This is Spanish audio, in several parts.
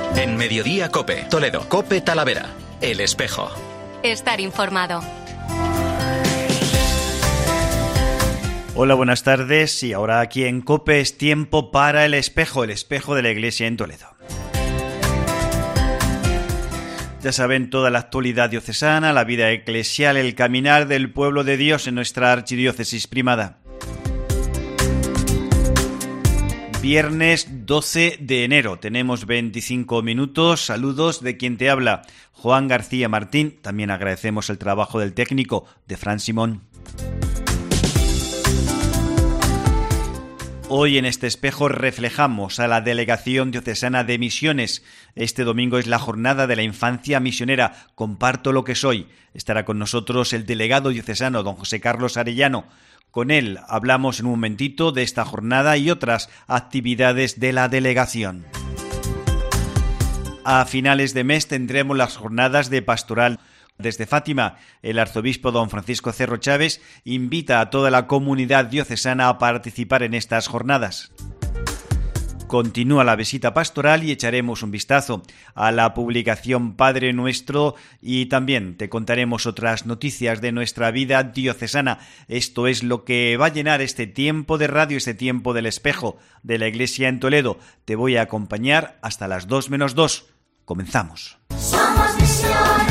En Mediodía COPE, Toledo, COPE Talavera, El Espejo. Estar informado. Hola, buenas tardes. Y ahora aquí en COPE es tiempo para El Espejo de la Iglesia en Toledo. Ya saben, toda la actualidad diocesana, la vida eclesial, el caminar del pueblo de Dios en nuestra archidiócesis primada. Viernes 12 de enero, tenemos 25 minutos. Saludos de quien te habla, Juan García Martín. También agradecemos el trabajo del técnico, de Fran Simón. Hoy en este espejo reflejamos a la Delegación Diocesana de Misiones. Este domingo es la jornada de la infancia misionera. Comparto lo que soy. Estará con nosotros el delegado diocesano, don José Carlos Arellano. Con él hablamos en un momentito de esta jornada y otras actividades de la delegación. A finales de mes tendremos las jornadas de pastoral. Desde Fátima, el arzobispo don Francisco Cerro Chávez invita a toda la comunidad diocesana a participar en estas jornadas. Continúa la visita pastoral y echaremos un vistazo a la publicación Padre Nuestro y también te contaremos otras noticias de nuestra vida diocesana. Esto es lo que va a llenar este tiempo de radio, este tiempo del espejo de la Iglesia en Toledo. Te voy a acompañar hasta las 2 menos 2. Comenzamos. Somos misioneros,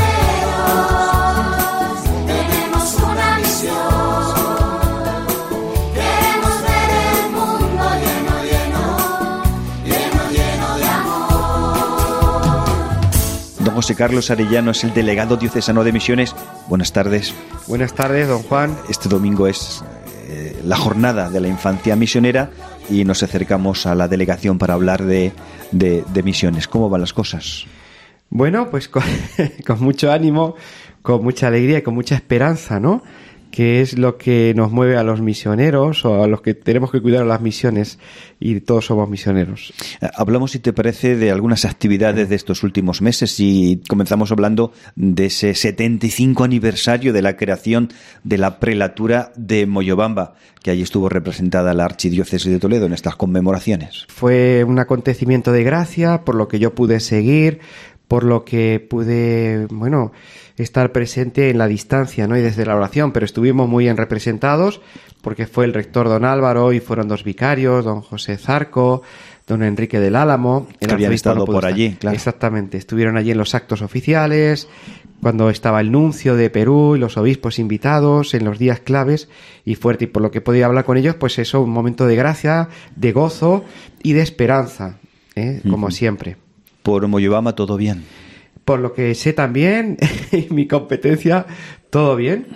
tenemos una misión, queremos ver el mundo lleno de amor. Don José Carlos Arellano es el delegado diocesano de Misiones. Buenas tardes. Buenas tardes, don Juan. Este domingo es la jornada de la infancia misionera y nos acercamos a la delegación para hablar de misiones. ¿Cómo van las cosas? Bueno, pues con mucho ánimo, con mucha alegría y con mucha esperanza, ¿no? Que es lo que nos mueve a los misioneros o a los que tenemos que cuidar las misiones, y todos somos misioneros. Hablamos, si te parece, de algunas actividades de estos últimos meses y comenzamos hablando de ese 75 aniversario de la creación de la prelatura de Moyobamba, que allí estuvo representada la Archidiócesis de Toledo en estas conmemoraciones. Fue un acontecimiento de gracia, por lo que yo pude seguir, por lo que pude, estar presente en la distancia, ¿no? Y desde la oración, pero estuvimos muy bien representados porque fue el rector don Álvaro y fueron 2 vicarios, don José Zarco, don Enrique del Álamo. Que habían estado por allí, claro. Exactamente, estuvieron allí en los actos oficiales, cuando estaba el nuncio de Perú y los obispos invitados en los días claves, y fuerte, y por lo que podía hablar con ellos, pues eso, un momento de gracia, de gozo y de esperanza, como siempre. Por Moyobamba todo bien. Por lo que sé también, mi competencia, todo bien.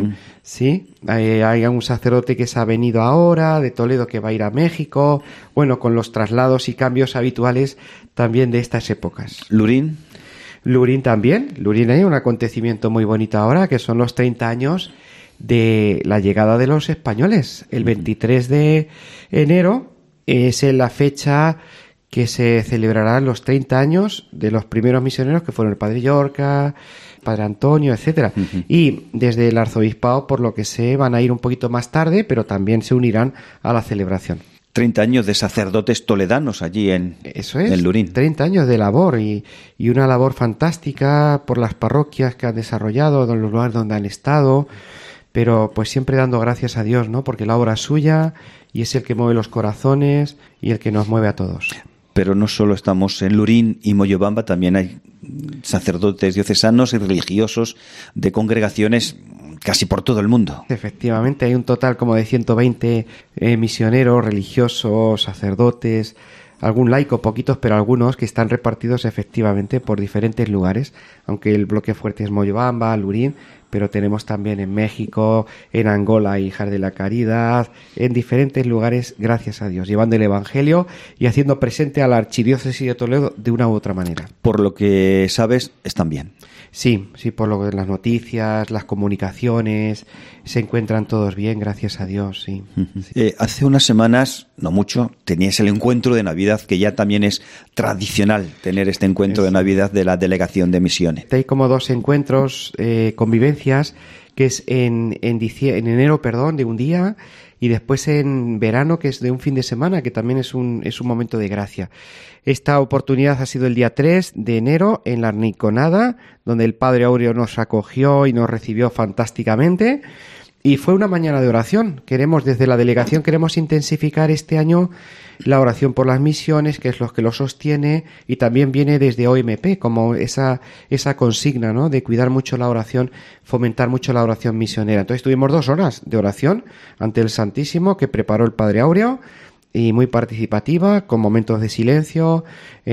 Sí, hay un sacerdote que se ha venido ahora de Toledo que va a ir a México, con los traslados y cambios habituales también de estas épocas. ¿Lurín? Lurín también. Lurín hay un acontecimiento muy bonito ahora, que son los 30 años de la llegada de los españoles. El 23 de enero es la fecha que se celebrarán los 30 años de los primeros misioneros, que fueron el padre Llorca, padre Antonio, etcétera. Y desde el arzobispado, por lo que sé, van a ir un poquito más tarde, pero también se unirán a la celebración. 30 años de sacerdotes toledanos allí en Lurín. 30 años de labor y una labor fantástica por las parroquias que han desarrollado, en los lugares donde han estado, pero pues siempre dando gracias a Dios, ¿no? Porque la obra es suya y es el que mueve los corazones y el que nos mueve a todos. Pero no solo estamos en Lurín y Moyobamba, también hay sacerdotes diocesanos y religiosos de congregaciones casi por todo el mundo. Efectivamente, hay un total como de 120 misioneros, religiosos, sacerdotes, algún laico, poquitos, pero algunos que están repartidos efectivamente por diferentes lugares, aunque el bloque fuerte es Moyobamba, Lurín, pero tenemos también en México, en Angola, Hijas de la Caridad, en diferentes lugares, gracias a Dios, llevando el Evangelio y haciendo presente a la Archidiócesis de Toledo de una u otra manera. Por lo que sabes, están bien. Sí, por lo que las noticias, las comunicaciones, se encuentran todos bien, gracias a Dios, sí. Hace unas semanas, no mucho, teníais el encuentro de Navidad, que ya también es tradicional tener este encuentro de Navidad de la Delegación de Misiones. Hay como 2 encuentros, convivencias, que es en enero, de un día, y después en verano, que es de un fin de semana, que también es un momento de gracia. Esta oportunidad ha sido el día 3 de enero en la Rinconada, donde el Padre Áureo nos acogió y nos recibió fantásticamente. Y fue una mañana de oración. Desde la delegación queremos intensificar este año la oración por las misiones, que es lo que lo sostiene, y también viene desde OMP, como esa consigna, ¿no?, de cuidar mucho la oración, fomentar mucho la oración misionera. Entonces tuvimos 2 horas de oración ante el Santísimo que preparó el Padre Áureo, y muy participativa, con momentos de silencio.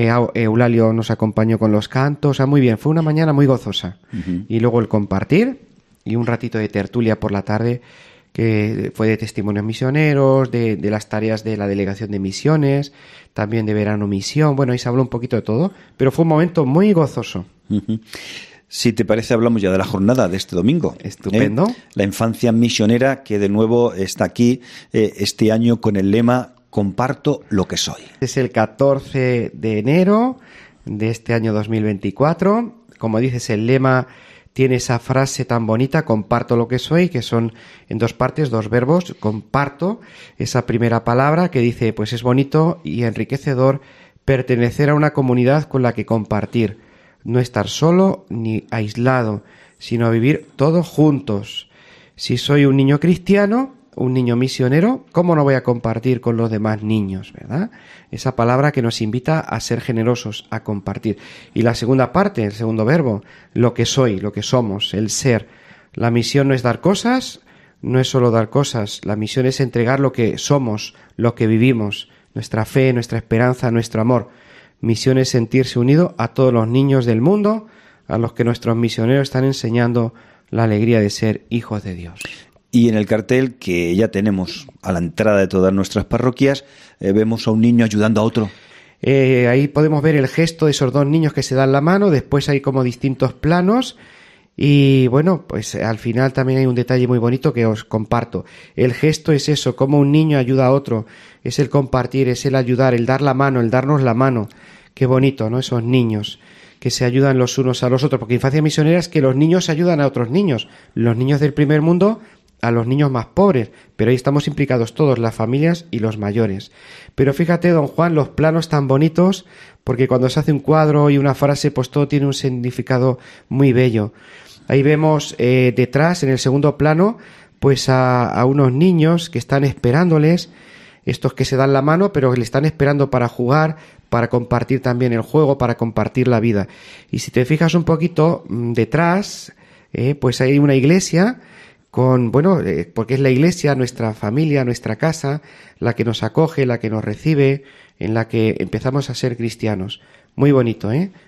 Eulalio nos acompañó con los cantos, o sea, muy bien, fue una mañana muy gozosa. Uh-huh. Y luego el compartir y un ratito de tertulia por la tarde, que fue de testimonios misioneros, de las tareas de la delegación de misiones, también de verano misión. Bueno, ahí se habló un poquito de todo, pero fue un momento muy gozoso. Uh-huh. Si te parece, hablamos ya de la jornada de este domingo. Estupendo. La infancia misionera, que de nuevo está aquí este año con el lema "Comparto lo que soy". Es el 14 de enero de este año 2024. Como dices, el lema tiene esa frase tan bonita, comparto lo que soy, que son en 2 partes, 2 verbos. Comparto, esa primera palabra que dice, pues es bonito y enriquecedor pertenecer a una comunidad con la que compartir, no estar solo ni aislado, sino vivir todos juntos. Si soy un niño cristiano, un niño misionero, ¿cómo no voy a compartir con los demás niños, verdad? Esa palabra que nos invita a ser generosos, a compartir. Y la segunda parte, el segundo verbo, lo que soy, lo que somos, el ser. La misión no es dar cosas, no es solo dar cosas. La misión es entregar lo que somos, lo que vivimos, nuestra fe, nuestra esperanza, nuestro amor. Misión es sentirse unido a todos los niños del mundo, a los que nuestros misioneros están enseñando la alegría de ser hijos de Dios. Y en el cartel que ya tenemos a la entrada de todas nuestras parroquias, vemos a un niño ayudando a otro. Ahí podemos ver el gesto de esos 2 niños que se dan la mano. Después hay como distintos planos. Y bueno, pues al final también hay un detalle muy bonito que os comparto. El gesto es eso, como un niño ayuda a otro. Es el compartir, es el ayudar, el dar la mano, el darnos la mano. Qué bonito, ¿no? Esos niños que se ayudan los unos a los otros. Porque infancia misionera es que los niños ayudan a otros niños. Los niños del primer mundo a los niños más pobres, pero ahí estamos implicados todos, las familias y los mayores. Pero fíjate, don Juan, los planos tan bonitos, porque cuando se hace un cuadro y una frase, pues todo tiene un significado muy bello. Ahí vemos detrás, en el segundo plano, pues a unos niños que están esperándoles, estos que se dan la mano, pero que le están esperando para jugar, para compartir también el juego, para compartir la vida. Y si te fijas un poquito detrás, pues hay una iglesia porque es la iglesia, nuestra familia, nuestra casa, la que nos acoge, la que nos recibe, en la que empezamos a ser cristianos. Muy bonito,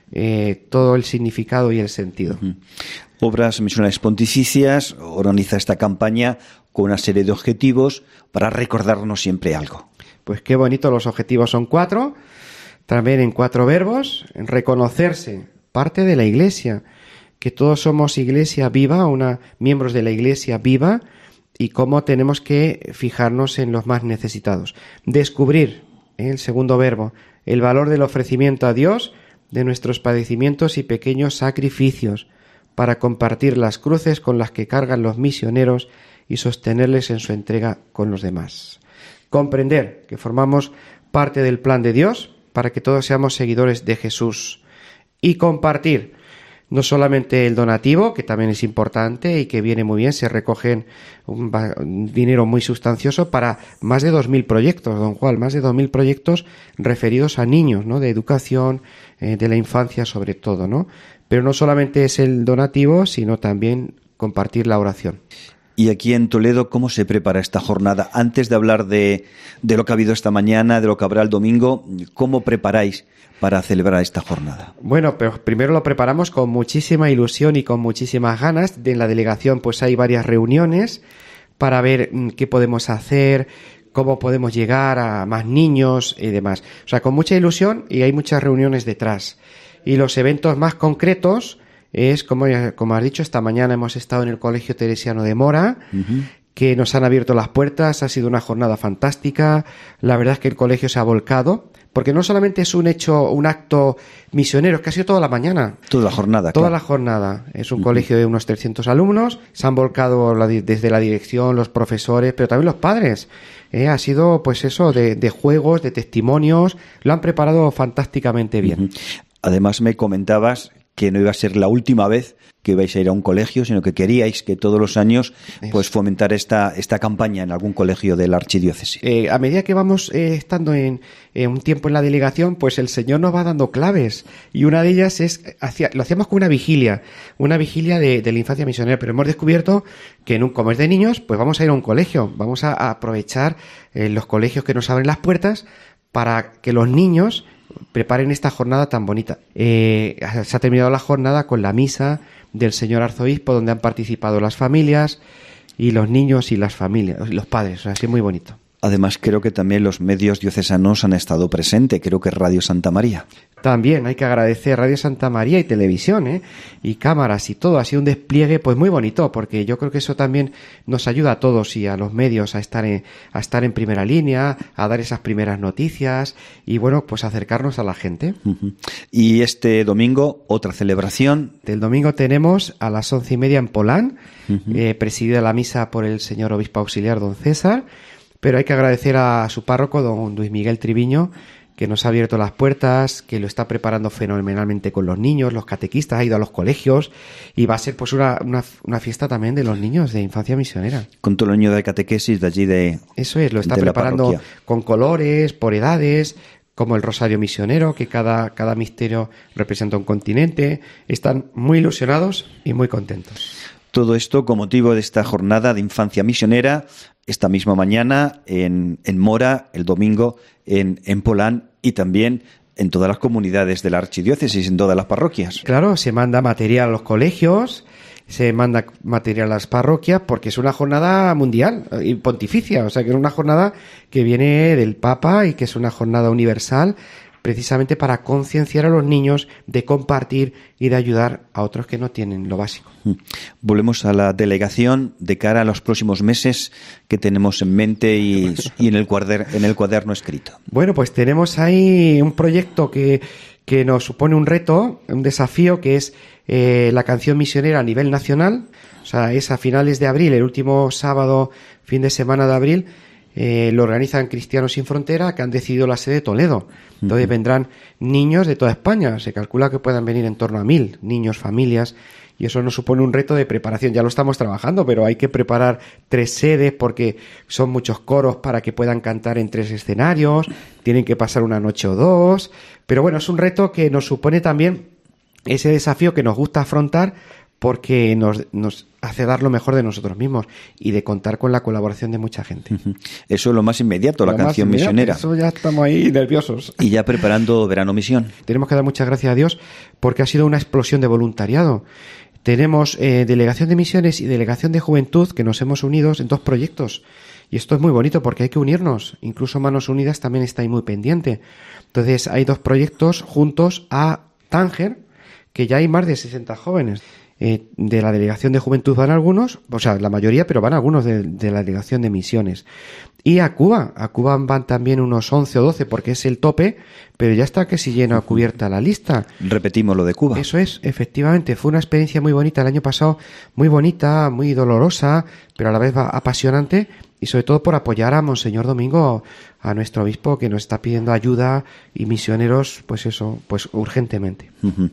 todo el significado y el sentido. Uh-huh. Obras Misionales Pontificias organiza esta campaña con una serie de objetivos para recordarnos siempre algo. Pues qué bonito, los objetivos son 4, también en 4 verbos. Reconocerse, parte de la iglesia, que todos somos iglesia viva, miembros de la iglesia viva, y cómo tenemos que fijarnos en los más necesitados. Descubrir, el segundo verbo, el valor del ofrecimiento a Dios de nuestros padecimientos y pequeños sacrificios, para compartir las cruces con las que cargan los misioneros y sostenerles en su entrega con los demás. Comprender que formamos parte del plan de Dios para que todos seamos seguidores de Jesús. Y compartir no solamente el donativo, que también es importante y que viene muy bien, se recogen un dinero muy sustancioso para más de 2.000 proyectos, don Juan, más de 2.000 proyectos referidos a niños, ¿no?, de educación, de la infancia sobre todo, ¿no? Pero no solamente es el donativo, sino también compartir la oración. Y aquí en Toledo, ¿cómo se prepara esta jornada? Antes de hablar de lo que ha habido esta mañana, de lo que habrá el domingo, ¿cómo preparáis para celebrar esta jornada? Bueno, pero primero lo preparamos con muchísima ilusión y con muchísimas ganas. En la delegación pues hay varias reuniones para ver qué podemos hacer, cómo podemos llegar a más niños y demás. O sea, con mucha ilusión, y hay muchas reuniones detrás. Y los eventos más concretos es, como has dicho, esta mañana hemos estado en el Colegio Teresiano de Mora, uh-huh, que nos han abierto las puertas. Ha sido una jornada fantástica. La verdad es que el colegio se ha volcado porque no solamente es un acto misionero, es que ha sido toda la mañana. Toda la jornada. Toda claro. la jornada. Es un colegio de unos 300 alumnos. Se han volcado desde la dirección, los profesores, pero también los padres. Ha sido, pues eso, de juegos, de testimonios. Lo han preparado fantásticamente bien. Además, me comentabas que no iba a ser la última vez que vais a ir a un colegio, sino que queríais que todos los años pues fomentar esta campaña en algún colegio de la archidiócesis. A medida que vamos estando en un tiempo en la delegación, pues el Señor nos va dando claves, y una de ellas es, lo hacíamos con una vigilia de la infancia misionera, pero hemos descubierto que como es de niños, pues vamos a ir a un colegio, vamos a aprovechar los colegios que nos abren las puertas para que los niños preparen esta jornada tan bonita. Se ha terminado la jornada con la misa del señor arzobispo, donde han participado las familias y los niños y las familias, los padres. O sea, ha sido muy bonito. Además, creo que también los medios diocesanos han estado presentes. Creo que Radio Santa María. También hay que agradecer Radio Santa María y televisión, y cámaras y todo. Ha sido un despliegue pues muy bonito, porque yo creo que eso también nos ayuda a todos y a los medios a estar en primera línea, a dar esas primeras noticias y, bueno, pues acercarnos a la gente. Y este domingo, otra celebración. El domingo tenemos a las 11:30 en Polán, presidida la misa por el señor obispo auxiliar, don César, pero hay que agradecer a su párroco, don Luis Miguel Triviño, que nos ha abierto las puertas, que lo está preparando fenomenalmente con los niños, los catequistas, ha ido a los colegios, y va a ser pues una fiesta también de los niños de infancia misionera. Con todo el niño de catequesis de allí de... Eso es, lo está de preparando con colores, por edades, como el Rosario Misionero, que cada misterio representa un continente. Están muy ilusionados y muy contentos. Todo esto con motivo de esta jornada de infancia misionera, esta misma mañana en Mora, el domingo en Polán, y también en todas las comunidades de la archidiócesis, en todas las parroquias. Claro, se manda material a los colegios, se manda material a las parroquias, porque es una jornada mundial y pontificia, o sea que es una jornada que viene del Papa y que es una jornada universal, precisamente para concienciar a los niños de compartir y de ayudar a otros que no tienen lo básico. Volvemos a la delegación de cara a los próximos meses que tenemos en mente y en el cuaderno escrito. Bueno, pues tenemos ahí un proyecto que nos supone un reto, un desafío, que es la canción misionera a nivel nacional. O sea, es a finales de abril, el último sábado, fin de semana de abril. Lo organizan Cristianos Sin Frontera, que han decidido la sede de Toledo. Entonces vendrán niños de toda España. Se calcula que puedan venir en torno a 1.000 niños, familias, y eso nos supone un reto de preparación. Ya lo estamos trabajando, pero hay que preparar 3 sedes porque son muchos coros para que puedan cantar en 3 escenarios, tienen que pasar una noche o 2, pero bueno, es un reto que nos supone también ese desafío que nos gusta afrontar, porque nos hace dar lo mejor de nosotros mismos y de contar con la colaboración de mucha gente. Eso es lo más inmediato, la canción misionera. Eso ya estamos ahí nerviosos. Y ya preparando Verano Misión. Tenemos que dar muchas gracias a Dios porque ha sido una explosión de voluntariado. Tenemos delegación de misiones y delegación de juventud que nos hemos unido en 2 proyectos. Y esto es muy bonito porque hay que unirnos. Incluso Manos Unidas también está ahí muy pendiente. Entonces hay 2 proyectos juntos a Tánger, que ya hay más de 60 jóvenes. De la delegación de juventud van algunos, o sea, la mayoría, pero van algunos de la delegación de misiones. Y a Cuba van también unos 11 o 12, porque es el tope, pero ya está que si llena cubierta la lista. Repetimos lo de Cuba. Eso es, efectivamente, fue una experiencia muy bonita el año pasado, muy bonita, muy dolorosa, pero a la vez apasionante, y sobre todo por apoyar a Monseñor Domingo, a nuestro obispo, que nos está pidiendo ayuda y misioneros, pues eso, pues urgentemente.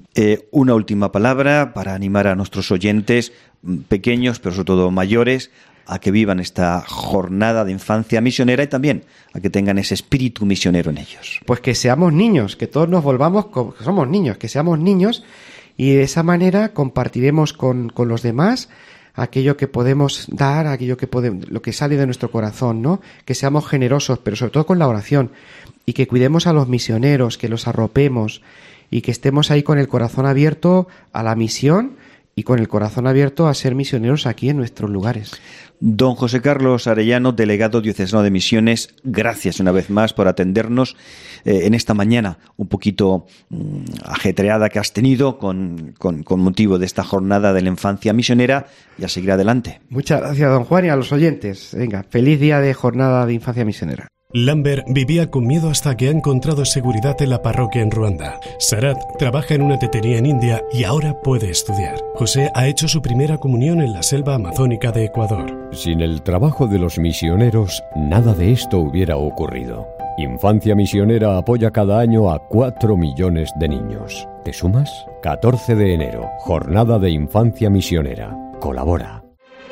Una última palabra para animar a nuestros oyentes, pequeños, pero sobre todo mayores, a que vivan esta jornada de infancia misionera y también a que tengan ese espíritu misionero en ellos. Pues que seamos niños, que todos nos volvamos, que somos niños, que seamos niños, y de esa manera compartiremos con los demás aquello que podemos dar, aquello que podemos, lo que sale de nuestro corazón, ¿no? Que seamos generosos, pero sobre todo con la oración, y que cuidemos a los misioneros, que los arropemos y que estemos ahí con el corazón abierto a la misión y con el corazón abierto a ser misioneros aquí en nuestros lugares. Don José Carlos Arellano, delegado diocesano de Misiones, gracias una vez más por atendernos en esta mañana un poquito ajetreada que has tenido con motivo de esta jornada de la infancia misionera, y a seguir adelante. Muchas gracias, don Juan, y a los oyentes. Venga, feliz día de jornada de infancia misionera. Lambert vivía con miedo hasta que ha encontrado seguridad en la parroquia en Ruanda. Sarat trabaja en una tetería en India y ahora puede estudiar. José ha hecho su primera comunión en la selva amazónica de Ecuador. Sin el trabajo de los misioneros, nada de esto hubiera ocurrido. Infancia Misionera apoya cada año a 4 millones de niños. ¿Te sumas? 14 de enero, Jornada de Infancia Misionera. Colabora.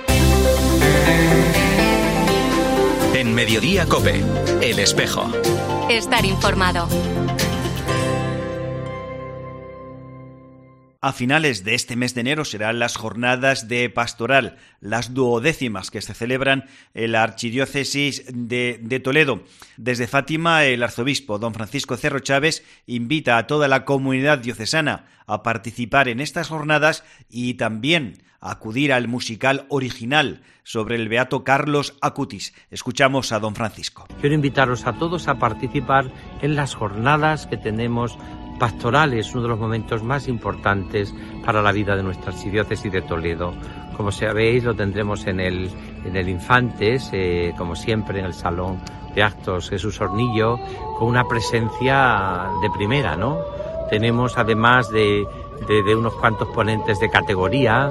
En Mediodía COPE, El Espejo. Estar informado. A finales de este mes de enero serán las jornadas de pastoral, las 12ª que se celebran en la Archidiócesis de Toledo. Desde Fátima, el arzobispo don Francisco Cerro Chávez invita a toda la comunidad diocesana a participar en estas jornadas y también a acudir al musical original sobre el beato Carlos Acutis. Escuchamos a don Francisco. Quiero invitaros a todos a participar en las jornadas que tenemos pastorales, uno de los momentos más importantes para la vida de nuestra archidiócesis de Toledo. Como sabéis, lo tendremos en el Infantes, como siempre en el Salón de Actos Jesús Hornillo, con una presencia de primera, ¿no? Tenemos además de unos cuantos ponentes de categoría.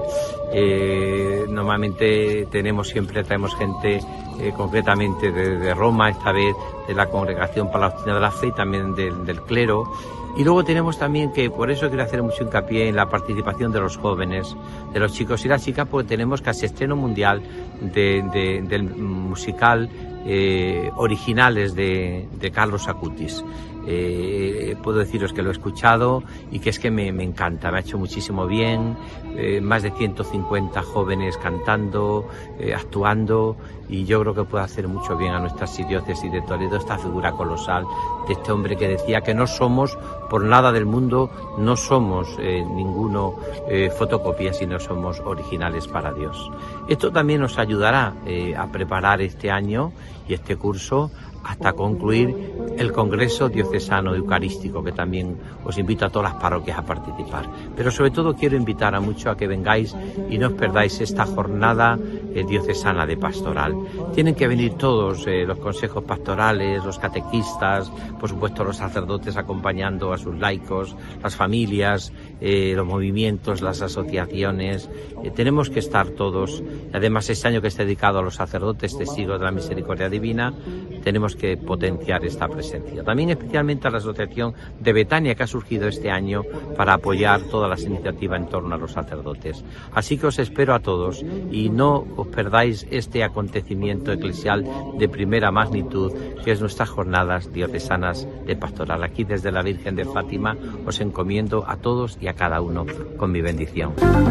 Normalmente traemos gente concretamente de Roma, esta vez de la Congregación para la Doctrina de la Fe y también del clero. Y luego tenemos también que, por eso quiero hacer mucho hincapié en la participación de los jóvenes, de los chicos y las chicas, porque tenemos casi estreno mundial del musical originales de Carlos Acutis. Puedo deciros que lo he escuchado y que es que me encanta, me ha hecho muchísimo bien, más de 150 jóvenes cantando, actuando, y yo creo que puede hacer mucho bien a nuestra archidiócesis de Toledo esta figura colosal de este hombre que decía que no somos, por nada del mundo, no somos ninguno fotocopia, sino somos originales para Dios. Esto también nos ayudará a preparar este año y este curso hasta concluir el Congreso Diocesano Eucarístico, que también os invito a todas las parroquias a participar. Pero sobre todo quiero invitar a muchos a que vengáis y no os perdáis esta jornada diocesana de pastoral. Tienen que venir todos los consejos pastorales, los catequistas, por supuesto los sacerdotes acompañando a sus laicos, las familias, los movimientos, las asociaciones. Tenemos que estar todos. Además, este año que está dedicado a los sacerdotes testigos de la misericordia divina, tenemos que potenciar esta presencia. También especialmente a la Asociación de Betania, que ha surgido este año para apoyar todas las iniciativas en torno a los sacerdotes. Así que os espero a todos y no os perdáis este acontecimiento eclesial de primera magnitud, que es nuestras jornadas diocesanas de pastoral. Aquí desde la Virgen de Fátima os encomiendo a todos y a cada uno con mi bendición.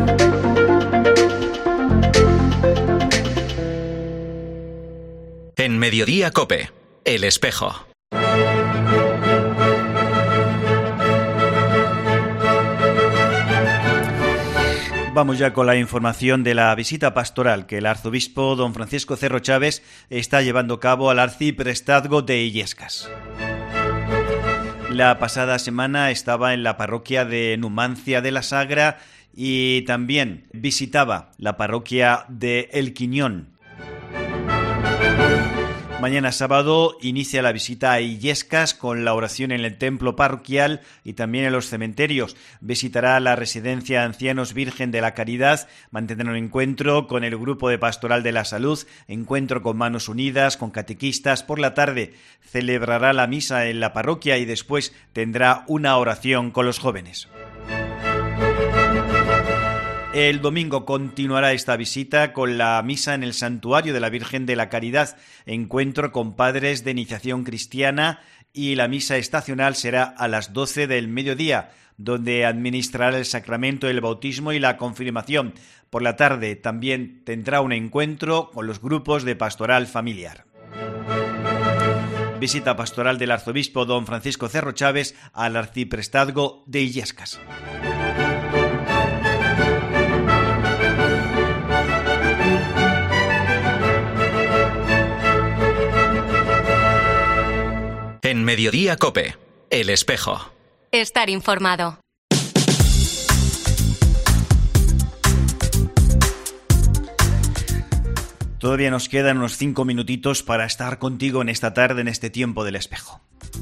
En Mediodía COPE, El Espejo. Vamos ya con la información de la visita pastoral que el arzobispo don Francisco Cerro Chávez está llevando a cabo al arciprestazgo de Illescas. La pasada semana estaba en la parroquia de Numancia de la Sagra y también visitaba la parroquia de El Quiñón. Mañana sábado inicia la visita a Illescas con la oración en el templo parroquial y también en los cementerios. Visitará la residencia Ancianos Virgen de la Caridad, mantendrá un encuentro con el grupo de Pastoral de la Salud, encuentro con Manos Unidas, con catequistas. Por la tarde celebrará la misa en la parroquia y después tendrá una oración con los jóvenes. El domingo continuará esta visita con la misa en el Santuario de la Virgen de la Caridad, encuentro con padres de iniciación cristiana, y la misa estacional será a las 12 del mediodía, donde administrará el sacramento del bautismo y la confirmación. Por la tarde también tendrá un encuentro con los grupos de pastoral familiar. Visita pastoral del arzobispo don Francisco Cerro Chávez al arciprestazgo de Illescas. En Mediodía COPE, El Espejo. Estar informado. Todavía nos quedan unos 5 minutitos para estar contigo en esta tarde, en este tiempo del espejo.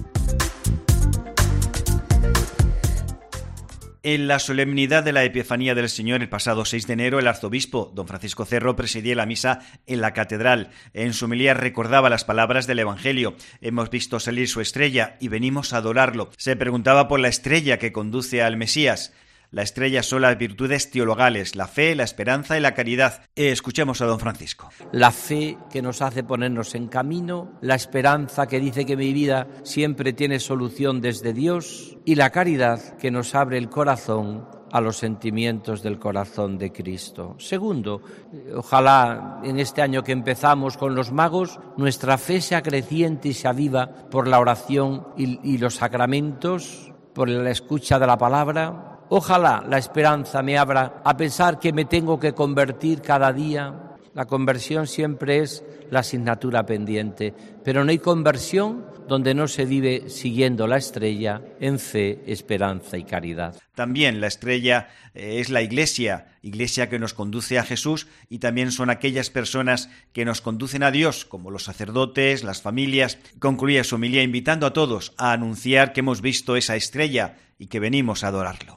En la solemnidad de la Epifanía del Señor el pasado 6 de enero, el arzobispo don Francisco Cerro presidía la misa en la catedral. En su homilía recordaba las palabras del Evangelio: hemos visto salir su estrella y venimos a adorarlo. Se preguntaba por la estrella que conduce al Mesías. La estrella son las virtudes teologales, la fe, la esperanza y la caridad. Escuchemos a don Francisco. La fe que nos hace ponernos en camino, la esperanza que dice que mi vida siempre tiene solución desde Dios y la caridad que nos abre el corazón a los sentimientos del corazón de Cristo. Segundo, ojalá en este año que empezamos con los magos, nuestra fe sea creciente y se aviva por la oración y los sacramentos, por la escucha de la palabra. Ojalá la esperanza me abra a pensar que me tengo que convertir cada día. La conversión siempre es la asignatura pendiente, pero no hay conversión donde no se vive siguiendo la estrella en fe, esperanza y caridad. También la estrella es la iglesia que nos conduce a Jesús, y también son aquellas personas que nos conducen a Dios, como los sacerdotes, las familias. Concluía su homilía invitando a todos a anunciar que hemos visto esa estrella y que venimos a adorarlo.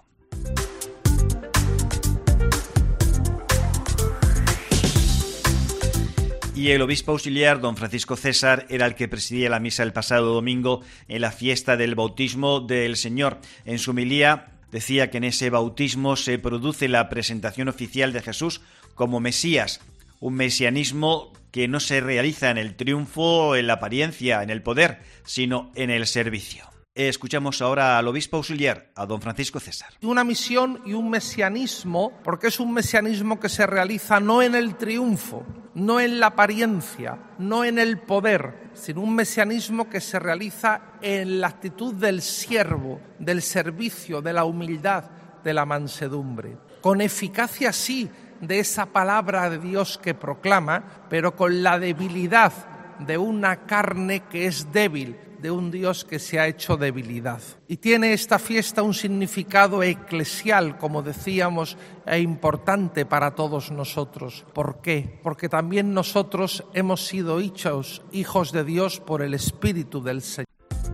Y el obispo auxiliar, don Francisco César, era el que presidía la misa el pasado domingo en la fiesta del bautismo del Señor. En su homilía decía que en ese bautismo se produce la presentación oficial de Jesús como Mesías, un mesianismo que no se realiza en el triunfo, en la apariencia, en el poder, sino en el servicio. Escuchamos ahora al obispo auxiliar, a don Francisco César. Una misión y un mesianismo, porque es un mesianismo que se realiza no en el triunfo, no en la apariencia, no en el poder, sino un mesianismo que se realiza en la actitud del siervo, del servicio, de la humildad, de la mansedumbre. Con eficacia sí de esa palabra de Dios que proclama, pero con la debilidad de una carne que es débil, de un Dios que se ha hecho debilidad. Y tiene esta fiesta un significado eclesial, como decíamos, e importante para todos nosotros. ¿Por qué? Porque también nosotros hemos sido hechos hijos de Dios por el Espíritu del Señor.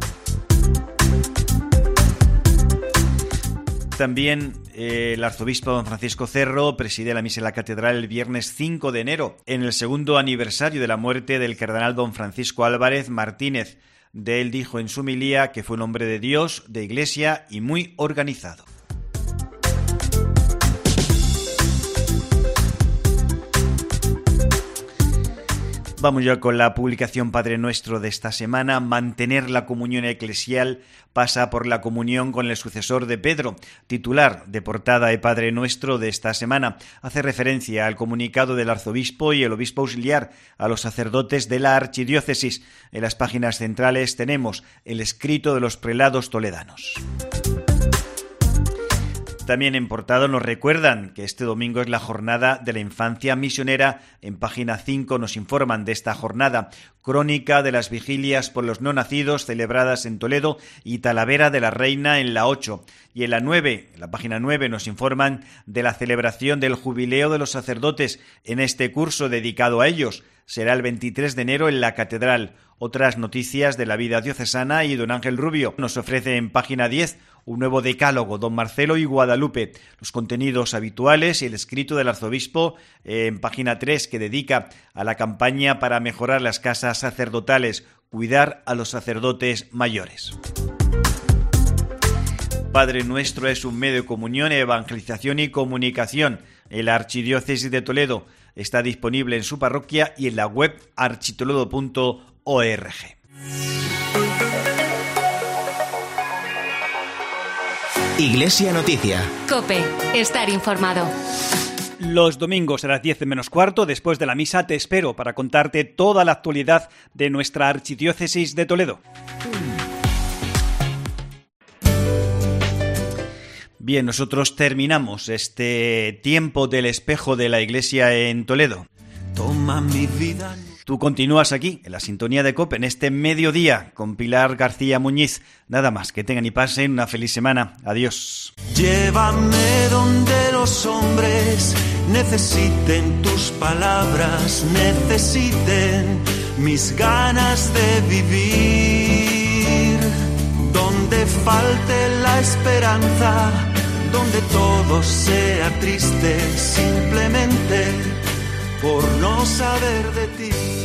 También el arzobispo don Francisco Cerro preside la misa en la catedral el viernes 5 de enero, en el segundo aniversario de la muerte del cardenal don Francisco Álvarez Martínez. De él dijo en su homilía que fue un hombre de Dios, de iglesia y muy organizado. Vamos ya con la publicación Padre Nuestro de esta semana. Mantener la comunión eclesial pasa por la comunión con el sucesor de Pedro. Titular de portada de Padre Nuestro de esta semana. Hace referencia al comunicado del arzobispo y el obispo auxiliar a los sacerdotes de la archidiócesis. En las páginas centrales tenemos el escrito de los prelados toledanos. También en portada nos recuerdan que este domingo es la jornada de la infancia misionera. En página 5 nos informan de esta jornada. Crónica de las vigilias por los no nacidos celebradas en Toledo y Talavera de la Reina en la 8. Y en la 9, en la página 9, nos informan de la celebración del jubileo de los sacerdotes en este curso dedicado a ellos. Será el 23 de enero en la catedral. Otras noticias de la vida diocesana y don Ángel Rubio nos ofrece en página 10 un nuevo decálogo, don Marcelo y Guadalupe, los contenidos habituales y el escrito del arzobispo en página 3 que dedica a la campaña para mejorar las casas sacerdotales, cuidar a los sacerdotes mayores. Padre Nuestro es un medio de comunión, evangelización y comunicación en la Archidiócesis de Toledo. Está disponible en su parroquia y en la web architoledo.org. Iglesia Noticia. COPE. Estar informado. Los domingos a las 10 menos cuarto, después de la misa, te espero para contarte toda la actualidad de nuestra Archidiócesis de Toledo. Bien, nosotros terminamos este tiempo del espejo de la Iglesia en Toledo. Toma mi vida. Tú continúas aquí, en la sintonía de COPE, en este mediodía, con Pilar García Muñiz. Nada más, que tengan y pasen una feliz semana. Adiós. Llévame donde los hombres necesiten tus palabras, necesiten mis ganas de vivir. Donde falte la esperanza, donde todo sea triste simplemente por no saber de ti.